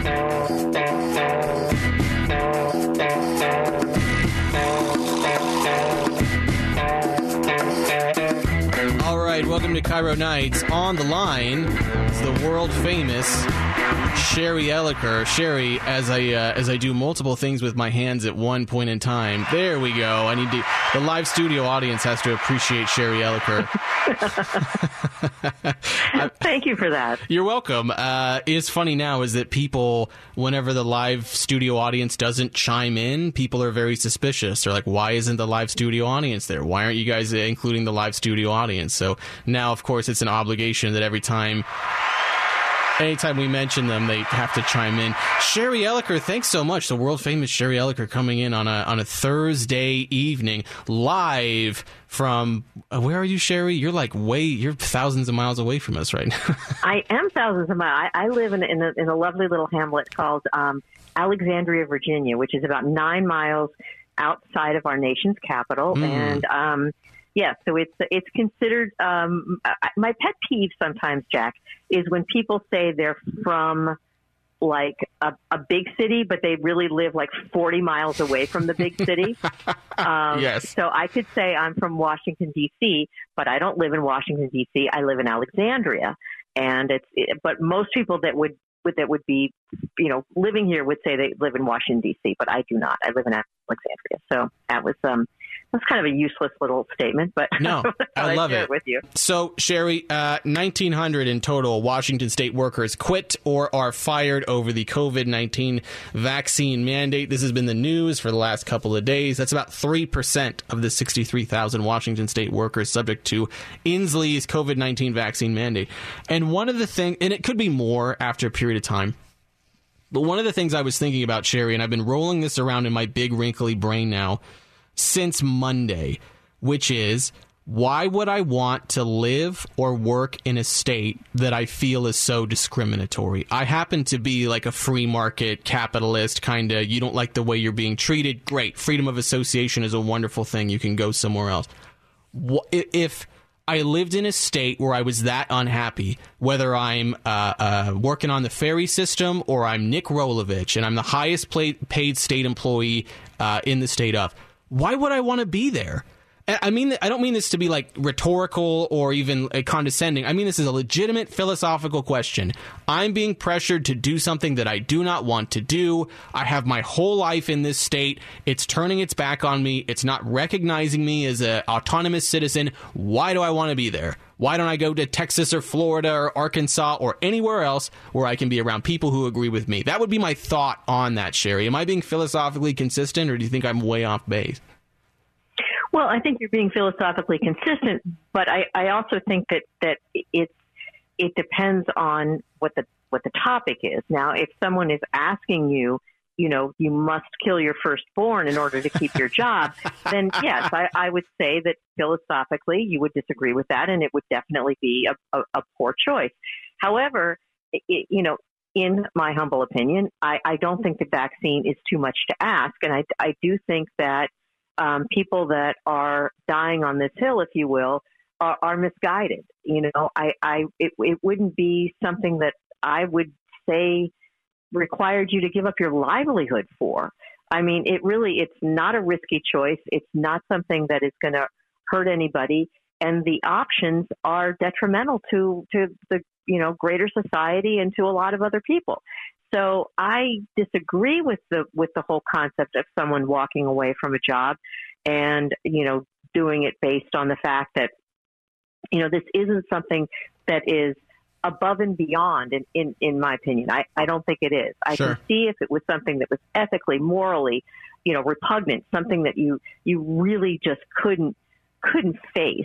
All right, welcome to Cairo Nights. On the line is the world famous Sherry Elliker. Sherry, as I do multiple things with my hands at one point in time. There we go. The live studio audience has to appreciate Sherry Elliker. Thank you for that. You're welcome. It's funny now is that people, whenever the live studio audience doesn't chime in, people are very suspicious. They're like, why isn't the live studio audience there? Why aren't you guys including the live studio audience? So now, of course, it's an obligation that anytime we mention them, they have to chime in. Sherry Elliker, thanks so much. The world famous Sherry Elliker coming in on a Thursday evening, live from where are you, Sherry? You're thousands of miles away from us right now. I am thousands of miles. I live in a lovely little hamlet called Alexandria, Virginia, which is about 9 miles outside of our nation's capital, and yeah, so it's considered, my pet peeve sometimes, Jack, is when people say they're from like a big city, but they really live like 40 miles away from the big city. Yes. So I could say I'm from Washington, D.C., but I don't live in Washington, D.C. I live in Alexandria. And but most people that would be, living here would say they live in Washington, D.C., but I do not. I live in Alexandria. So that's kind of a useless little statement, but no, I love it with you. So, Sherry, 1,900 in total Washington state workers quit or are fired over the COVID-19 vaccine mandate. This has been the news for the last couple of days. That's about 3% of the 63,000 Washington state workers subject to Inslee's COVID-19 vaccine mandate. And one of the things, and it could be more after a period of time, but one of the things I was thinking about, Sherry, and I've been rolling this around in my big wrinkly brain now since Monday, which is, why would I want to live or work in a state that I feel is so discriminatory? I happen to be like a free market capitalist kind of, you don't like the way you're being treated, great. Freedom of association is a wonderful thing. You can go somewhere else. If I lived in a state where I was that unhappy, whether I'm working on the ferry system or I'm Nick Rolovich and I'm the highest paid state employee in the state of, why would I want to be there? I mean, I don't mean this to be like rhetorical or even condescending. I mean, this is a legitimate philosophical question. I'm being pressured to do something that I do not want to do. I have my whole life in this state. It's turning its back on me. It's not recognizing me as an autonomous citizen. Why do I want to be there? Why don't I go to Texas or Florida or Arkansas or anywhere else where I can be around people who agree with me? That would be my thought on that, Sherry. Am I being philosophically consistent, or do you think I'm way off base? Well, I think you're being philosophically consistent, but I also think that it depends on what the topic is. Now, if someone is asking you, you must kill your firstborn in order to keep your job, then yes, I would say that philosophically you would disagree with that, and it would definitely be a poor choice. However, in my humble opinion, I don't think the vaccine is too much to ask, and I do think that people that are dying on this hill, if you will, are misguided. It wouldn't be something that I would say required you to give up your livelihood for. I mean, it's not a risky choice. It's not something that is going to hurt anybody. And the options are detrimental to the, greater society and to a lot of other people. So I disagree with the whole concept of someone walking away from a job and, doing it based on the fact that, this isn't something that is above and beyond, in my opinion. I don't think it is. I Sure. can see if it was something that was ethically, morally, repugnant, something that you really just couldn't face.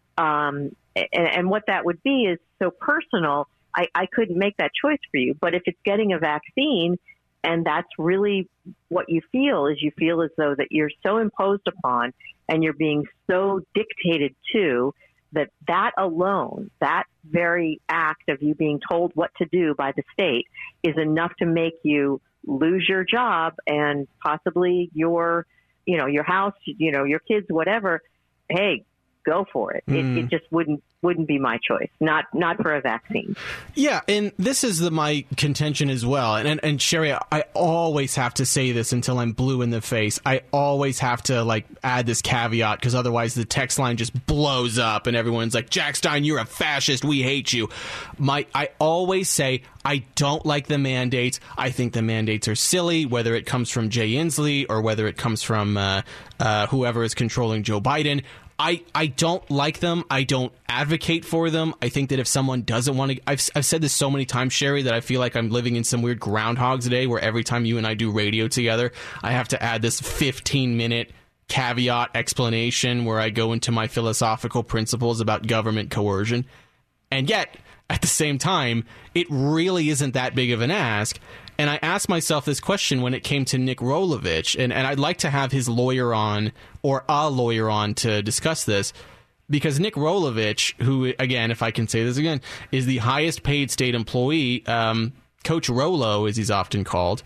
And what that would be is so personal, I couldn't make that choice for you. But if it's getting a vaccine and that's really what you feel as though that you're so imposed upon and you're being so dictated to, that alone, that very act of you being told what to do by the state is enough to make you lose your job and possibly your house, your kids, whatever. Hey, go for it. It just wouldn't be my choice. Not for a vaccine. Yeah, and this is my contention as well. And Sherry, I always have to say this until I'm blue in the face. I always have to add this caveat, because otherwise the text line just blows up and everyone's like, Jack Stein, you're a fascist. We hate you. I always say I don't like the mandates. I think the mandates are silly, whether it comes from Jay Inslee or whether it comes from whoever is controlling Joe Biden. I don't like them. I don't advocate for them. I think that if someone doesn't want to, I've said this so many times, Sherry, that I feel like I'm living in some weird Groundhog's Day, where every time you and I do radio together, I have to add this 15-minute caveat explanation where I go into my philosophical principles about government coercion. And yet, at the same time, it really isn't that big of an ask. And I asked myself this question when it came to Nick Rolovich, and I'd like to have his lawyer on, or a lawyer on, to discuss this, because Nick Rolovich, who, again, if I can say this again, is the highest paid state employee, Coach Rolo, as he's often called.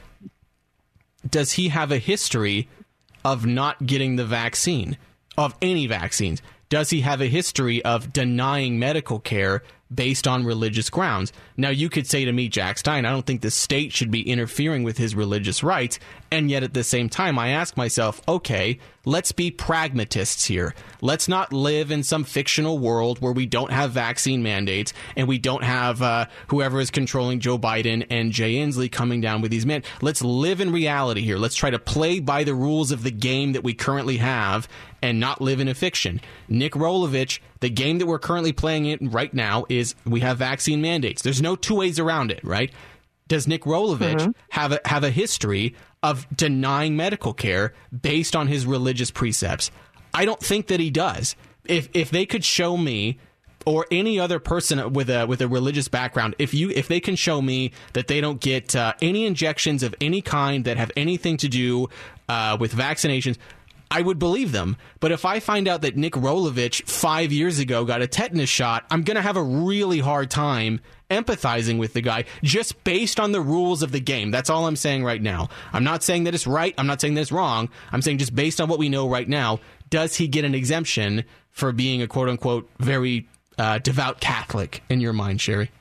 Does he have a history of not getting the vaccine, of any vaccines? Does he have a history of denying medical care based on religious grounds? Now, you could say to me, Jack Stein, I don't think the state should be interfering with his religious rights. And yet at the same time, I ask myself, okay, let's be pragmatists here. Let's not live in some fictional world where we don't have vaccine mandates and we don't have whoever is controlling Joe Biden and Jay Inslee coming down with these men. Let's live in reality here. Let's try to play by the rules of the game that we currently have and not live in a fiction. Nick Rolovich, the game that we're currently playing in right now is we have vaccine mandates. There's no two ways around it, right? Does Nick Rolovich have a history of denying medical care based on his religious precepts? I don't think that he does. If they could show me, or any other person with a religious background, if they can show me that they don't get any injections of any kind that have anything to do with vaccinations, I would believe them. But if I find out that Nick Rolovich 5 years ago got a tetanus shot, I'm going to have a really hard time empathizing with the guy just based on the rules of the game. That's all I'm saying right now. I'm not saying that it's right. I'm not saying that it's wrong. I'm saying just based on what we know right now, does he get an exemption for being a quote-unquote very devout Catholic in your mind, Sherry?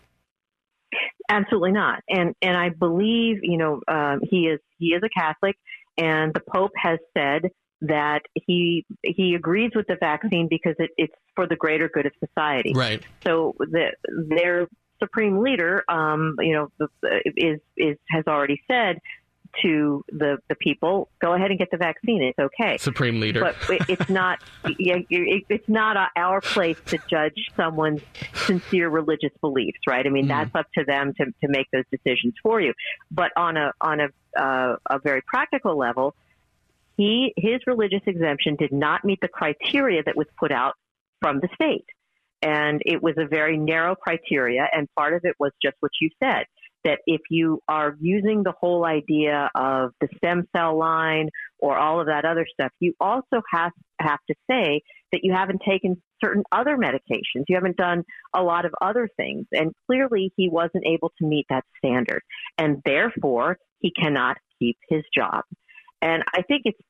Absolutely not. And I believe, he is a Catholic, and the Pope has said that he agrees with the vaccine because it's for the greater good of society. Right. So their supreme leader, has already said to the people, go ahead and get the vaccine. It's okay. Supreme leader. But it's not. It's not our place to judge someone's sincere religious beliefs, right? I mean, that's up to them to make those decisions for you. But on a very practical level, his religious exemption did not meet the criteria that was put out from the state. And it was a very narrow criteria. And part of it was just what you said, that if you are using the whole idea of the stem cell line or all of that other stuff, you also have to say that you haven't taken certain other medications. You haven't done a lot of other things. And clearly he wasn't able to meet that standard. And therefore, he cannot keep his job. And I think it's,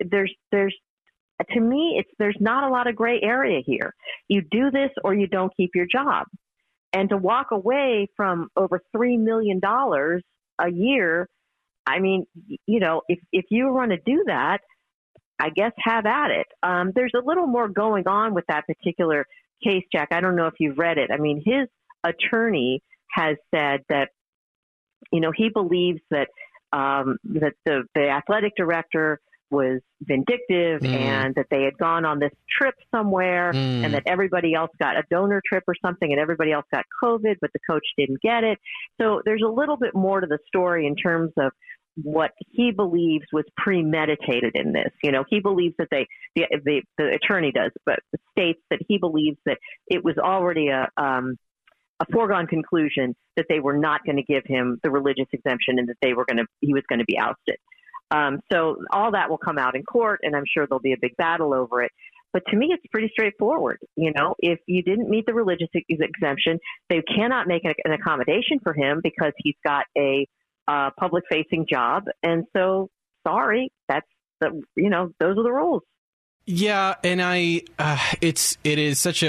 to me, there's not a lot of gray area here. You do this or you don't keep your job. And to walk away from over $3 million a year, I mean, if you want to do that, I guess have at it. There's a little more going on with that particular case, Jack. I don't know if you've read it. I mean, his attorney has said that, he believes that that the athletic director was vindictive and that they had gone on this trip somewhere and that everybody else got a donor trip or something and everybody else got COVID, but the coach didn't get it. So there's a little bit more to the story in terms of what he believes was premeditated in this. He believes that the attorney does, but states that he believes that it was already a foregone conclusion that they were not going to give him the religious exemption and that he was going to be ousted. So all that will come out in court, and I'm sure there'll be a big battle over it. But to me, it's pretty straightforward. If you didn't meet the religious exemption, they cannot make an accommodation for him because he's got a public-facing job. And so, sorry, those are the rules. Yeah, and it is such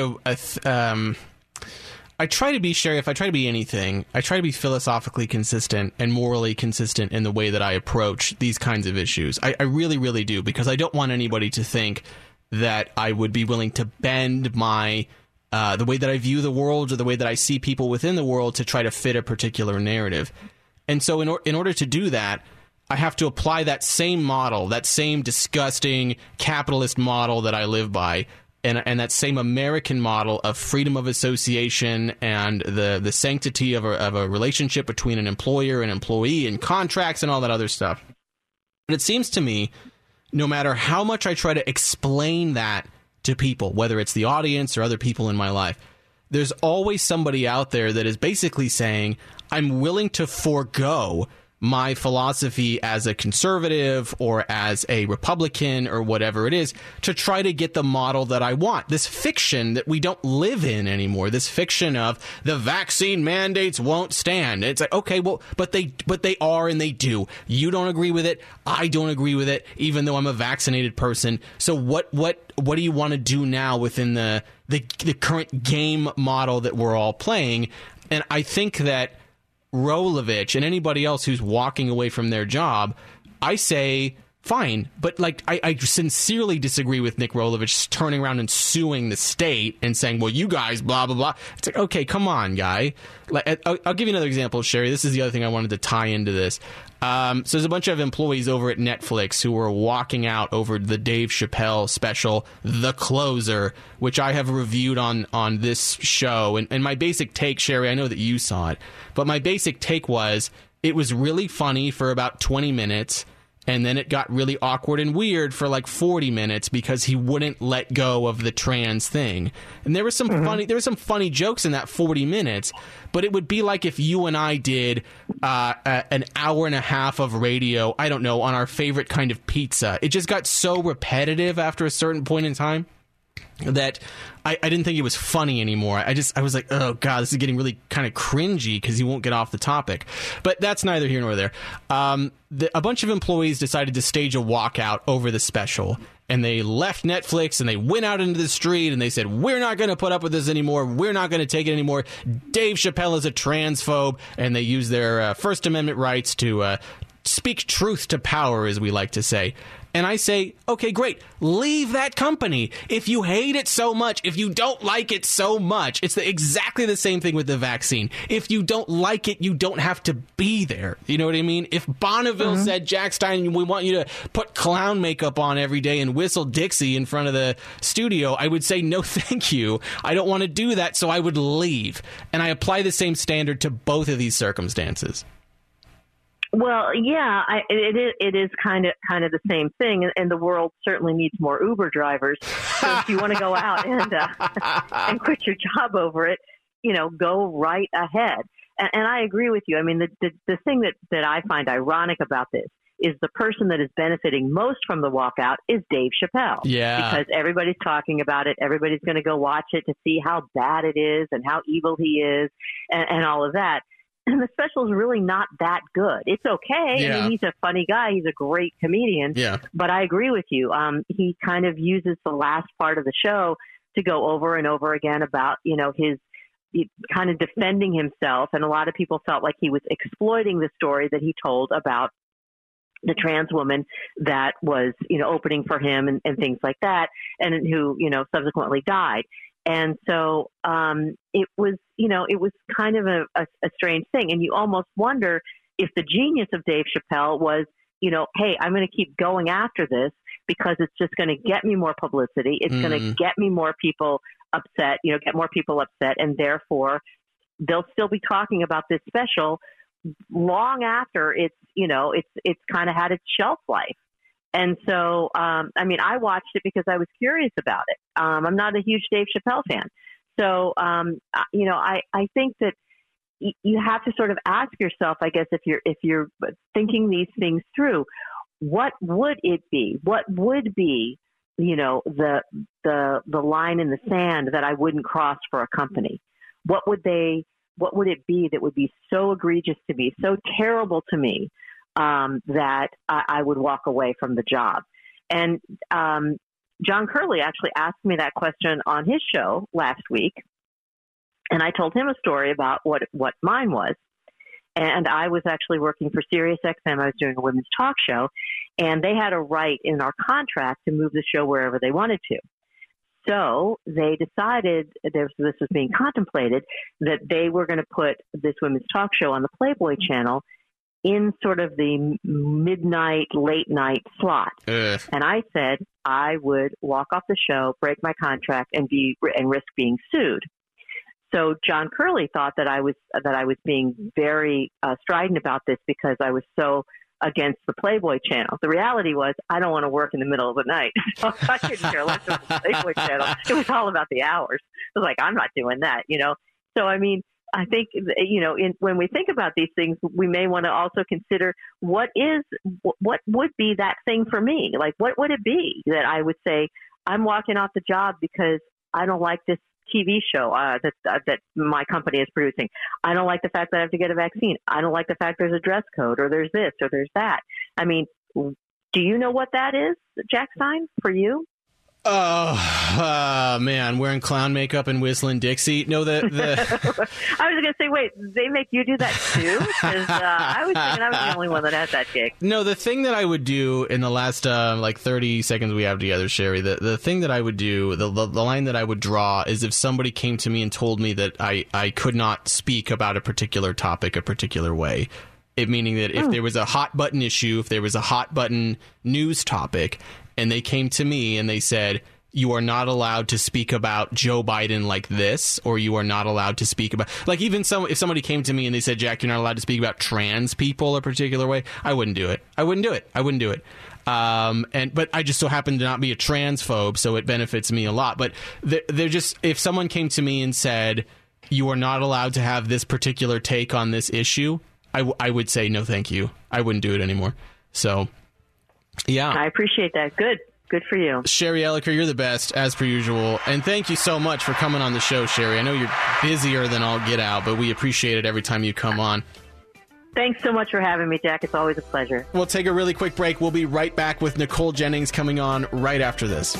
I try to be, Sherry, if I try to be anything, I try to be philosophically consistent and morally consistent in the way that I approach these kinds of issues. I really, really do, because I don't want anybody to think that I would be willing to bend my the way that I view the world or the way that I see people within the world to try to fit a particular narrative. And so in order to do that, I have to apply that same model, that same disgusting capitalist model that I live by, and that same American model of freedom of association and the sanctity of a relationship between an employer and employee and contracts and all that other stuff. But it seems to me, no matter how much I try to explain that to people, whether it's the audience or other people in my life, there's always somebody out there that is basically saying, I'm willing to forego my philosophy as a conservative or as a Republican or whatever it is to try to get the model that I want. This fiction that we don't live in anymore, this fiction of the vaccine mandates won't stand. It's like, okay, well, but they are, and they do. You don't agree with it. I don't agree with it, even though I'm a vaccinated person. So what do you want to do now within the current game model that we're all playing? And I think that Rolovich and anybody else who's walking away from their job, I say, fine. But like, I sincerely disagree with Nick Rolovich turning around and suing the state and saying, well, you guys, blah, blah, blah. It's like, okay, come on, guy. Like, I'll give you another example, Sherry. This is the other thing I wanted to tie into this. So there's a bunch of employees over at Netflix who were walking out over the Dave Chappelle special, The Closer, which I have reviewed on this show. And my basic take, Sherry, I know that you saw it, but my basic take was it was really funny for about 20 minutes. And then it got really awkward and weird for like 40 minutes because he wouldn't let go of the trans thing. And there were some funny jokes in that 40 minutes, but it would be like if you and I did an hour and a half of radio, I don't know, on our favorite kind of pizza. It just got so repetitive after a certain point in time that I didn't think it was funny anymore. I was like, oh God, this is getting really kind of cringy because he won't get off the topic. But that's neither here nor there. A bunch of employees decided to stage a walkout over the special, and they left Netflix and they went out into the street and they said, we're not going to put up with this anymore. We're not going to take it anymore. Dave Chappelle is a transphobe, and they used their First Amendment rights to speak truth to power, as we like to say. And I say, okay, great. Leave that company. If you hate it so much, if you don't like it so much, it's exactly the same thing with the vaccine. If you don't like it, you don't have to be there. You know what I mean? If Bonneville said, Jack Stein, we want you to put clown makeup on every day and whistle Dixie in front of the studio, I would say, no, thank you. I don't want to do that, so I would leave. And I apply the same standard to both of these circumstances. Well, yeah, it is kind of the same thing, and the world certainly needs more Uber drivers. So if you want to go out and quit your job over it, go right ahead. And I agree with you. I mean, the thing that I find ironic about this is the person that is benefiting most from the walkout is Dave Chappelle. Yeah. Because everybody's talking about it. Everybody's going to go watch it to see how bad it is and how evil he is and all of that. And the special is really not that good. It's okay. Yeah. I mean, he's a funny guy. He's a great comedian. Yeah. But I agree with you. He kind of uses the last part of the show to go over and over again about, his kind of defending himself. And a lot of people felt like he was exploiting the story that he told about the trans woman that was, opening for him and things like that, and who, subsequently died. And so it was kind of a strange thing. And you almost wonder if the genius of Dave Chappelle was, hey, I'm going to keep going after this because it's just going to get me more publicity. It's going to get me more people upset, get more people upset. And therefore, they'll still be talking about this special long after it's kind of had its shelf life. And so, I watched it because I was curious about it. I'm not a huge Dave Chappelle fan. So, I think that you have to sort of ask yourself, I guess, if you're thinking these things through, what would it be? What would be, the line in the sand that I wouldn't cross for a company? What would it be that would be so egregious to me, so terrible to me, that I would walk away from the job? And John Curley actually asked me that question on his show last week, and I told him a story about what mine was. And I was actually working for Sirius XM. I was doing a women's talk show, and they had a right in our contract to move the show wherever they wanted to. So they decided, this was being contemplated, that they were going to put this women's talk show on the Playboy channel in sort of the midnight, late night slot. Ugh. And I said I would walk off the show, break my contract, and risk being sued. So John Curley thought that I was being very strident about this because I was so against the Playboy channel. The reality was I don't want to work in the middle of the night. So I couldn't care less about the Playboy channel. It was all about the hours. I was like, I'm not doing that, you know. So, I mean, I think, you know, when we think about these things, we may want to also consider what would be that thing for me? Like, what would it be that I would say, I'm walking off the job because I don't like this TV show that my company is producing. I don't like the fact that I have to get a vaccine. I don't like the fact there's a dress code or there's this or there's that. I mean, do you know what that is, Jack Stein, for you? Oh, man, wearing clown makeup and whistling Dixie. No, the I was going to say, wait, they make you do that too? Because I was thinking I was the only one that had that gig. No, the thing that I would do in the last 30 seconds we have together, Sherry, the thing that I would do, the line that I would draw is if somebody came to me and told me that I could not speak about a particular topic a particular way. It meaning that if there was a hot button issue, if there was a hot button news topic, and they came to me and they said, you are not allowed to speak about Joe Biden like this, or you are not allowed to speak about, like, even if somebody came to me and they said, Jack, you're not allowed to speak about trans people a particular way, I wouldn't do it. But I just so happen to not be a transphobe, so it benefits me a lot. But they're just, if someone came to me and said, you are not allowed to have this particular take on this issue, I would say, no, thank you. I wouldn't do it anymore. So, yeah. I appreciate that. Good for you. Sherry Elliker, you're the best, as per usual. And thank you so much for coming on the show, Sherry. I know you're busier than all get out, but we appreciate it every time you come on. Thanks so much for having me, Jack. It's always a pleasure. We'll take a really quick break. We'll be right back with Nicole Jennings coming on right after this.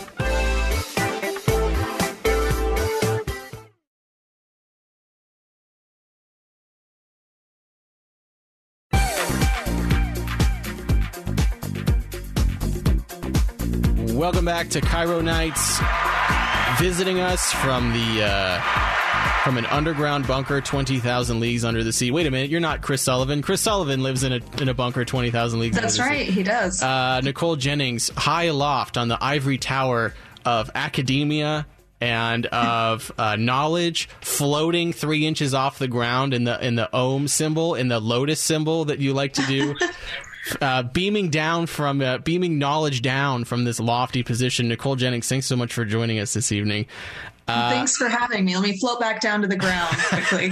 Welcome back to Cairo Nights. Visiting us from an underground bunker 20,000 leagues under the sea. Wait a minute, you're not Chris Sullivan. Chris Sullivan lives in a bunker 20,000 leagues under the sea. That's right, he does. Nicole Jennings, high aloft on the ivory tower of academia and of knowledge, floating 3 inches off the ground in the Om symbol, in the lotus symbol that you like to do. Beaming knowledge down from this lofty position. Nicole Jennings, thanks so much for joining us this evening. Thanks for having me. Let me float back down to the ground quickly.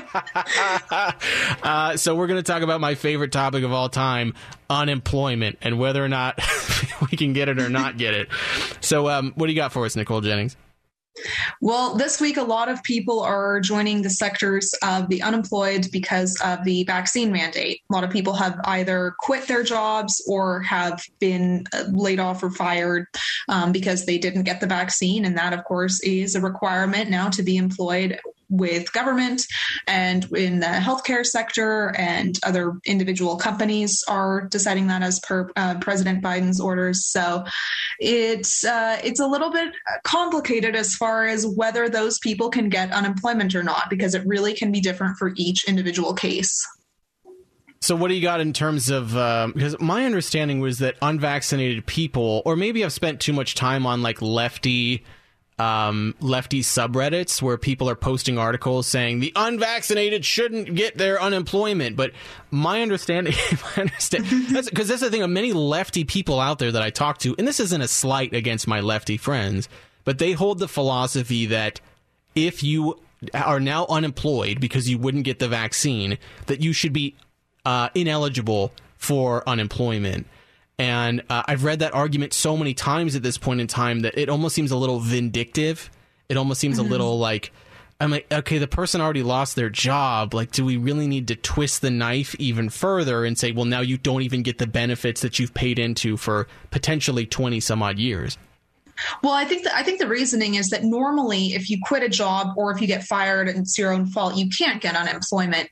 So we're going to talk about my favorite topic of all time, unemployment, and whether or not we can get it or not get it. So what do you got for us, Nicole Jennings? Well, this week, a lot of people are joining the sectors of the unemployed because of the vaccine mandate. A lot of people have either quit their jobs or have been laid off or fired because they didn't get the vaccine. And that, of course, is a requirement now to be employed with government and in the healthcare sector, and other individual companies are deciding that as per President Biden's orders. So it's a little bit complicated as far as whether those people can get unemployment or not, because it really can be different for each individual case. So what do you got in terms of, because my understanding was that unvaccinated people, or maybe I've spent too much time on like lefty subreddits where people are posting articles saying the unvaccinated shouldn't get their unemployment. But my understanding, that's the thing of many lefty people out there that I talk to, and this isn't a slight against my lefty friends, but they hold the philosophy that if you are now unemployed because you wouldn't get the vaccine, that you should be ineligible for unemployment. And I've read that argument so many times at this point in time that it almost seems a little vindictive. It almost seems a little like, I'm like, okay, the person already lost their job. Like, do we really need to twist the knife even further and say, well, now you don't even get the benefits that you've paid into for potentially 20 some odd years? Well, I think the reasoning is that normally if you quit a job or if you get fired and it's your own fault, you can't get unemployment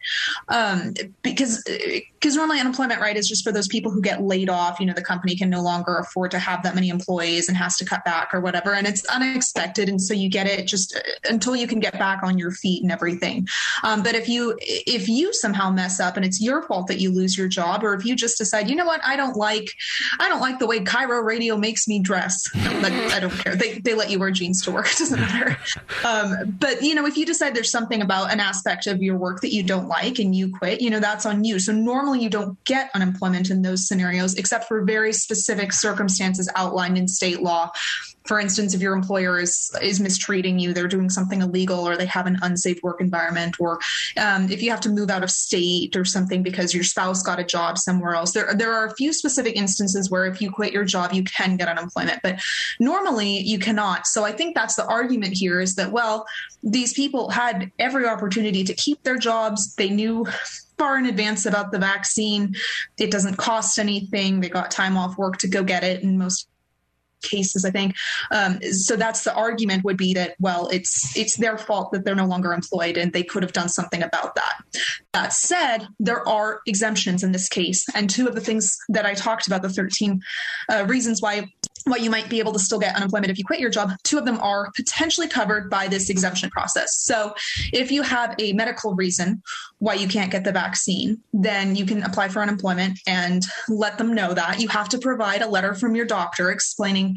because normally unemployment, right, is just for those people who get laid off. You know, the company can no longer afford to have that many employees and has to cut back or whatever. And it's unexpected. And so you get it just until you can get back on your feet and everything. But if you somehow mess up and it's your fault that you lose your job, or if you just decide, you know what, I don't like the way Cairo Radio makes me dress. I don't care. They let you wear jeans to work. It doesn't matter. But, you know, if you decide there's something about an aspect of your work that you don't like and you quit, you know, that's on you. So normally you don't get unemployment in those scenarios, except for very specific circumstances outlined in state law. For instance, if your employer is mistreating you, they're doing something illegal, or they have an unsafe work environment, or if you have to move out of state or something because your spouse got a job somewhere else. There are a few specific instances where if you quit your job, you can get unemployment, but normally you cannot. So I think that's the argument here, is that, well, these people had every opportunity to keep their jobs. They knew far in advance about the vaccine. It doesn't cost anything. They got time off work to go get it in most cases, I think. So that's the argument, would be that, well, it's their fault that they're no longer employed and they could have done something about that. That said, there are exemptions in this case. And two of the things that I talked about, the 13 reasons why you might be able to still get unemployment if you quit your job, two of them are potentially covered by this exemption process. So if you have a medical reason why you can't get the vaccine, then you can apply for unemployment and let them know that. You have to provide a letter from your doctor explaining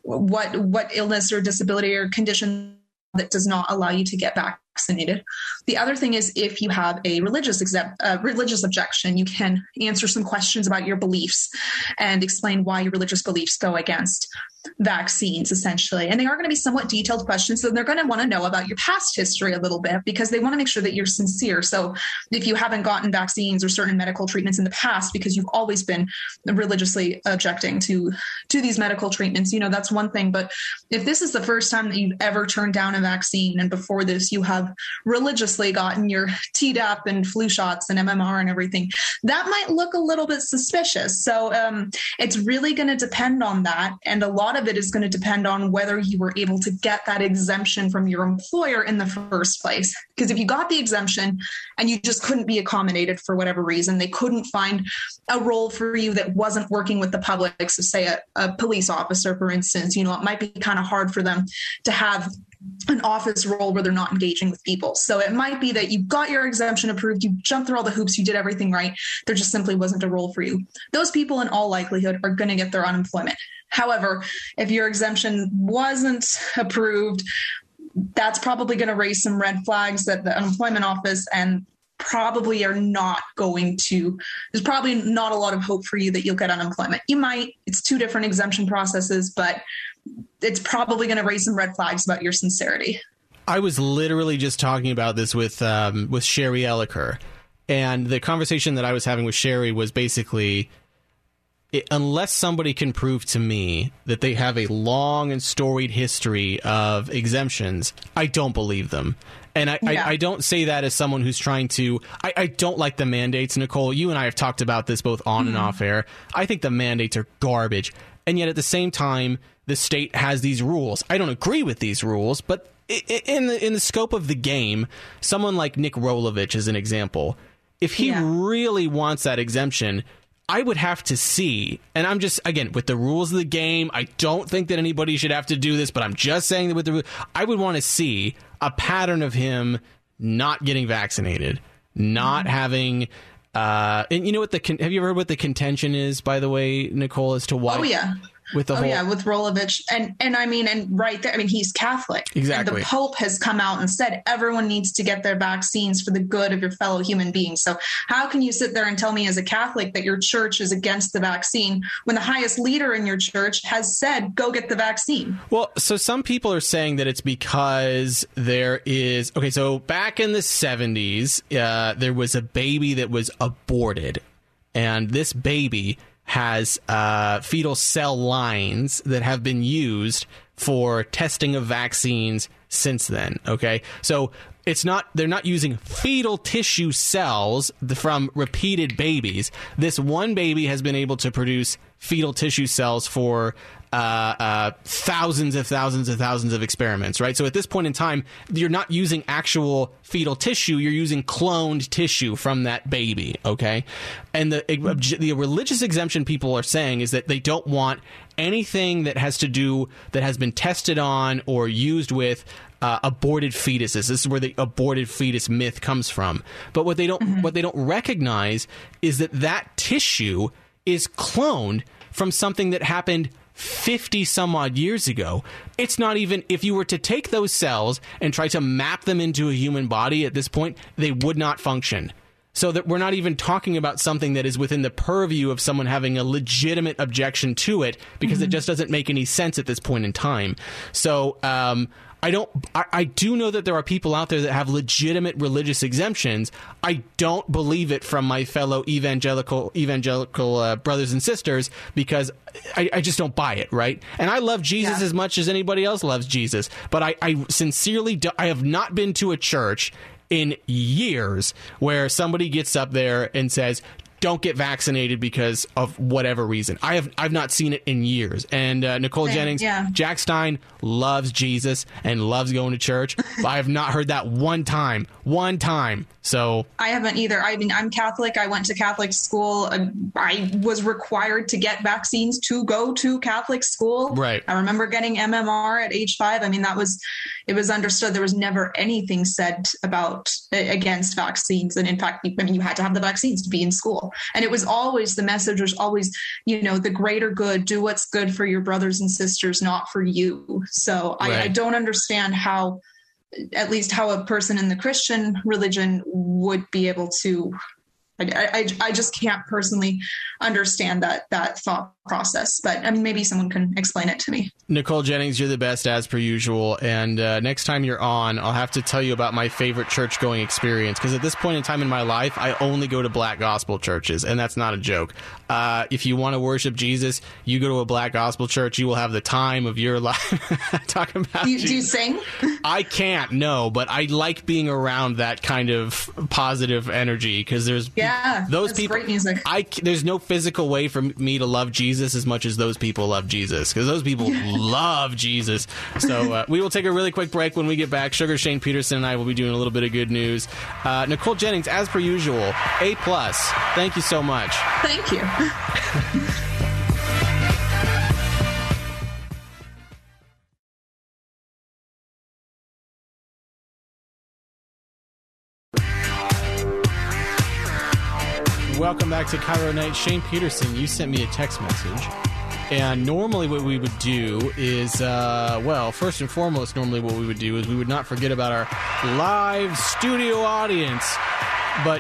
what illness or disability or condition that does not allow you to get vaccinated. The other thing is, if you have a religious objection, you can answer some questions about your beliefs and explain why your religious beliefs go against vaccines, essentially. And they are going to be somewhat detailed questions. So they're going to want to know about your past history a little bit, because they want to make sure that you're sincere. So if you haven't gotten vaccines or certain medical treatments in the past because you've always been religiously objecting to these medical treatments, you know, that's one thing. But if this is the first time that you've ever turned down a vaccine, and before this you have religiously gotten your Tdap and flu shots and MMR and everything, that might look a little bit suspicious. So it's really going to depend on that. And a lot of it is going to depend on whether you were able to get that exemption from your employer in the first place. Because if you got the exemption and you just couldn't be accommodated for whatever reason, they couldn't find a role for you that wasn't working with the public, so say a police officer, for instance, you know, it might be kind of hard for them to have an office role where they're not engaging with people. So it might be that you got your exemption approved, you jumped through all the hoops, you did everything right. There just simply wasn't a role for you. Those people in all likelihood are going to get their unemployment. However, if your exemption wasn't approved, that's probably going to raise some red flags that the unemployment office and probably are not going to, there's probably not a lot of hope for you that you'll get unemployment. You might, it's two different exemption processes, but it's probably going to raise some red flags about your sincerity. I was literally just talking about this with Sherry Elliker, and the conversation that I was having with Sherry was basically, unless somebody can prove to me that they have a long and storied history of exemptions, I don't believe them. And I don't say that as someone who's trying to... I don't like the mandates, Nicole. You and I have talked about this both on and off air. I think the mandates are garbage. And yet at the same time, the state has these rules. I don't agree with these rules, but in the scope of the game, someone like Nick Rolovich is an example. If he really wants that exemption, I would have to see, and I'm just, again, with the rules of the game, I don't think that anybody should have to do this, but I'm just saying that with the, I would want to see a pattern of him not getting vaccinated, not having, and you know what have you ever heard what the contention is, by the way, Nicole, as to why? Oh, yeah. With the with Rolovich. And I mean, and right there, I mean, he's Catholic. Exactly. And the Pope has come out and said everyone needs to get their vaccines for the good of your fellow human beings. So how can you sit there and tell me as a Catholic that your church is against the vaccine when the highest leader in your church has said, go get the vaccine? Well, so some people are saying that it's because there is, okay, so back in the 70s, there was a baby that was aborted, and this baby has fetal cell lines that have been used for testing of vaccines since then. Okay, so they're not using fetal tissue cells from repeated babies. This one baby has been able to produce fetal tissue cells for thousands of experiments, right? So at this point in time, you're not using actual fetal tissue, you're using cloned tissue from that baby, okay? And the religious exemption people are saying is that they don't want anything that has been tested on or used with aborted fetuses. This is where the aborted fetus myth comes from. But what they don't recognize is that tissue is cloned from something that happened 50 some odd years ago. It's not even, if you were to take those cells and try to map them into a human body at this point, they would not function. So that we're not even talking about something that is within the purview of someone having a legitimate objection to it, because it just doesn't make any sense at this point in time. So, I do know that there are people out there that have legitimate religious exemptions. I don't believe it from my fellow evangelical brothers and sisters, because I just don't buy it, right? And I love Jesus as much as anybody else loves Jesus, but I sincerely I have not been to a church in years where somebody gets up there and says, don't get vaccinated because of whatever reason. I've not seen it in years. And Nicole Jennings, Jack Stein loves Jesus and loves going to church, but I have not heard that one time. So I haven't either. I mean, I'm Catholic. I went to Catholic school. I was required to get vaccines to go to Catholic school. Right. I remember getting MMR at age 5. I mean, it was understood. There was never anything said against vaccines. And in fact, you had to have the vaccines to be in school. And it was always, the message was always, the greater good, do what's good for your brothers and sisters, not for you. So right. I don't understand how a person in the Christian religion would be able to, I just can't personally understand that thought process, but I mean, maybe someone can explain it to me. Nicole Jennings, you're the best as per usual. And next time you're on, I'll have to tell you about my favorite church going experience. Because at this point in time in my life, I only go to black gospel churches, and that's not a joke. If you want to worship Jesus, you go to a black gospel church, you will have the time of your life. Talking about do you sing? I can't, no, but I like being around that kind of positive energy, because there's those people. Great music. There's no physical way for me to love Jesus as much as those people love Jesus, because those people love Jesus. So we will take a really quick break. When we get back, Sugar Shane Peterson and I will be doing a little bit of good news. Nicole Jennings, as per usual, A+. Thank you so much. Thank you. Welcome back to Cairo Night. Shane Peterson, you sent me a text message. And normally what we would do is, first and foremost, we would not forget about our live studio audience. But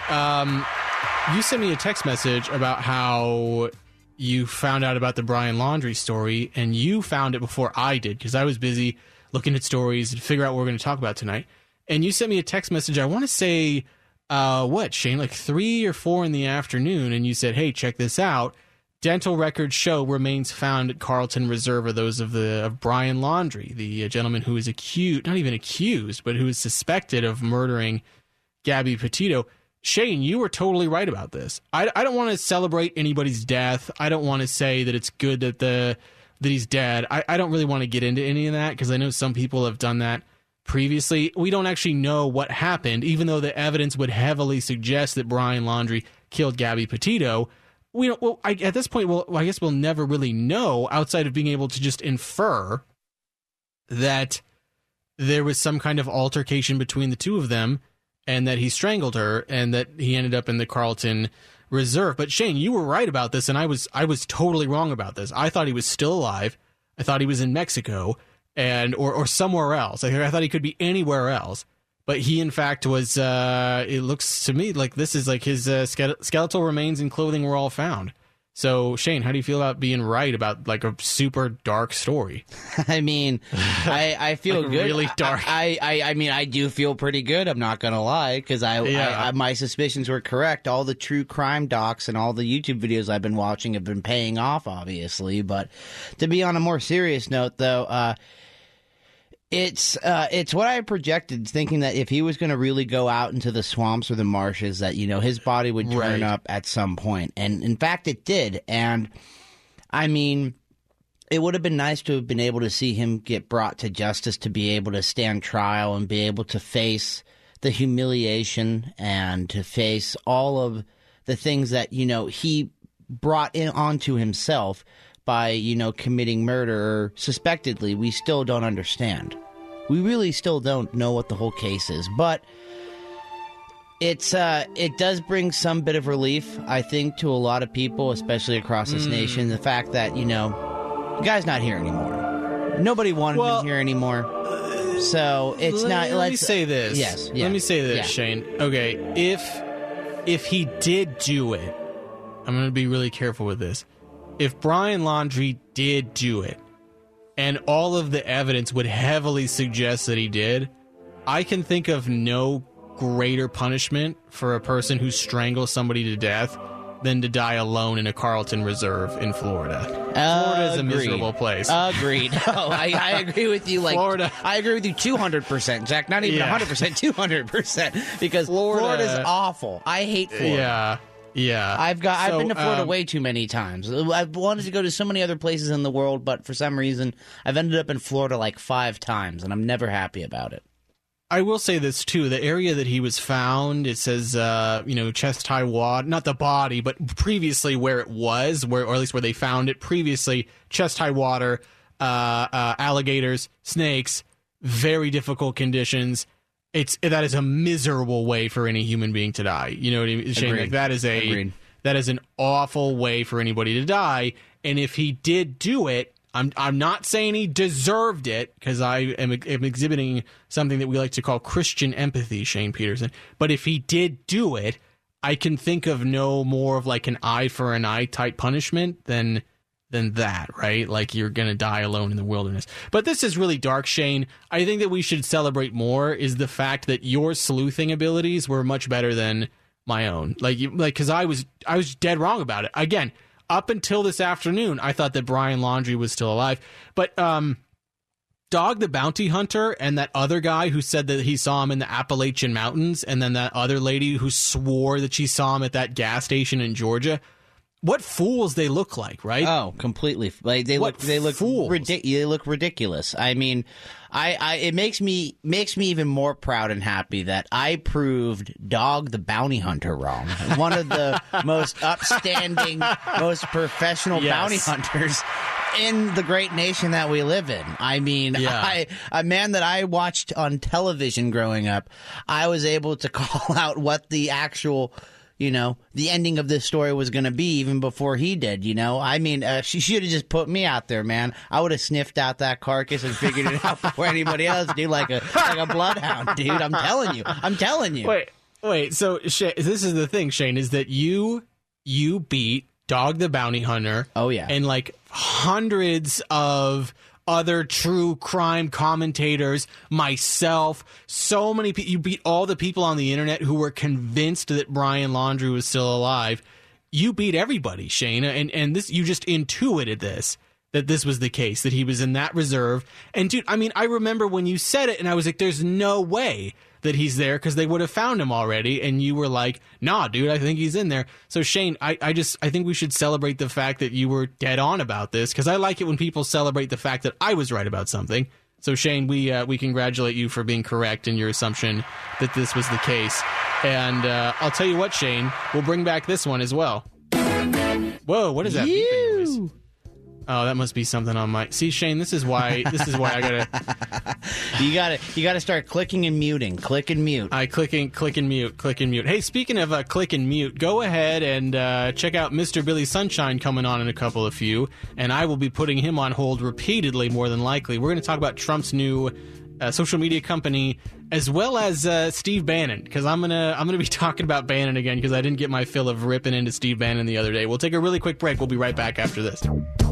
you sent me a text message about how you found out about the Brian Laundrie story, and you found it before I did, because I was busy looking at stories to figure out what we're going to talk about tonight. And you sent me a text message, I want to say, Shane, like 3 or 4 in the afternoon, and you said, hey, check this out. Dental records show remains found at Carlton Reserve are those of Brian Laundrie, the gentleman who is not even accused, but who is suspected of murdering Gabby Petito. Shane, you were totally right about this. I don't want to celebrate anybody's death. I don't want to say that it's good that he's dead. I don't really want to get into any of that, because I know some people have done that previously. We don't actually know what happened, even though the evidence would heavily suggest that Brian Laundrie killed Gabby Petito. We don't. Well, at this point, I guess we'll never really know, outside of being able to just infer that there was some kind of altercation between the two of them, and that he strangled her, and that he ended up in the Carlton Reserve. But Shane, you were right about this, and I was totally wrong about this. I thought he was still alive. I thought he was in Mexico, or somewhere else. I thought he could be anywhere else. But he, in fact, was, it looks to me like this is like his skeletal remains and clothing were all found. So, Shane, how do you feel about being right about like a super dark story? I mean, I feel like good. Really dark. I mean, I do feel pretty good. I'm not going to lie, because my suspicions were correct. All the true crime docs and all the YouTube videos I've been watching have been paying off, obviously. But to be on a more serious note, though, It's what I projected, thinking that if he was going to really go out into the swamps or the marshes, that, you know, his body would turn up at some point. And in fact, it did. And I mean, it would have been nice to have been able to see him get brought to justice, to be able to stand trial and be able to face the humiliation and to face all of the things that, you know, he brought onto himself by, you know, committing murder, or suspectedly. We still don't understand. We really still don't know what the whole case is, but it does bring some bit of relief, I think, to a lot of people, especially across this nation. The fact that, you know, the guy's not here anymore. Nobody wanted him here anymore. So it's not. Let me say this. Yes. Let me say this, Shane. Okay, if he did do it, I'm going to be really careful with this. If Brian Laundrie did do it, and all of the evidence would heavily suggest that he did, I can think of no greater punishment for a person who strangles somebody to death than to die alone in a Carlton Reserve in Florida. Florida is a miserable place. Agreed. Oh, I agree with you. Like, Florida. I agree with you 200%, Jack. Not even 100%, 200%. Because Florida's awful. I hate Florida. Yeah. I've been to Florida way too many times. I've wanted to go to so many other places in the world, but for some reason, I've ended up in Florida like 5 times, and I'm never happy about it. I will say this, too. The area that he was found, it says, chest high water, not the body, but previously where it was, or at least where they found it previously, chest high water, alligators, snakes, very difficult conditions. That is a miserable way for any human being to die. You know what I mean, Shane? Like, that is an awful way for anybody to die. And if he did do it, I'm not saying he deserved it, because I am exhibiting something that we like to call Christian empathy, Shane Peterson. But if he did do it, I can think of no more of like an eye for an eye type punishment than that, right? Like, you're going to die alone in the wilderness. But this is really dark, Shane. I think that we should celebrate more is the fact that your sleuthing abilities were much better than my own. Because I was dead wrong about it. Again, up until this afternoon, I thought that Brian Laundrie was still alive. But Dog the Bounty Hunter and that other guy who said that he saw him in the Appalachian Mountains, and then that other lady who swore that she saw him at that gas station in Georgia, what fools they look like, right? Oh, completely. Like, they look fools. They look ridiculous. I mean, it makes me even more proud and happy that I proved Dog the Bounty Hunter wrong. One of the most upstanding, most professional bounty hunters in the great nation that we live in. I mean, a man that I watched on television growing up, I was able to call out what the actual, you know, the ending of this story was going to be even before he did, you know? I mean, she should have just put me out there, man. I would have sniffed out that carcass and figured it out before anybody else, dude, like a bloodhound, dude. I'm telling you. Wait. So, Shane, this is the thing, Shane, is that you beat Dog the Bounty Hunter. Oh, yeah. And like hundreds of other true crime commentators, myself, so many people. You beat all the people on the internet who were convinced that Brian Laundrie was still alive. You beat everybody, Shane, and this, you just intuited that this was the case, that he was in that reserve. And dude, I mean, I remember when you said it, and I was like, "There's no way that he's there, because they would have found him already." And you were like, "Nah, dude, I think he's in there." So Shane, I think we should celebrate the fact that you were dead on about this, because I like it when people celebrate the fact that I was right about something. So Shane, we congratulate you for being correct in your assumption that this was the case. And I'll tell you what, Shane, we'll bring back this one as well. Whoa, what is that beeping noise? Oh, that must be something on my... See, Shane, this is why I gotta... You gotta start clicking and muting. Click and mute. Click and mute. Hey, speaking of click and mute, go ahead and check out Mr. Billy Sunshine coming on in a couple of few, and I will be putting him on hold repeatedly, more than likely. We're going to talk about Trump's new social media company, as well as Steve Bannon, because I'm gonna be talking about Bannon again, because I didn't get my fill of ripping into Steve Bannon the other day. We'll take a really quick break. We'll be right back after this.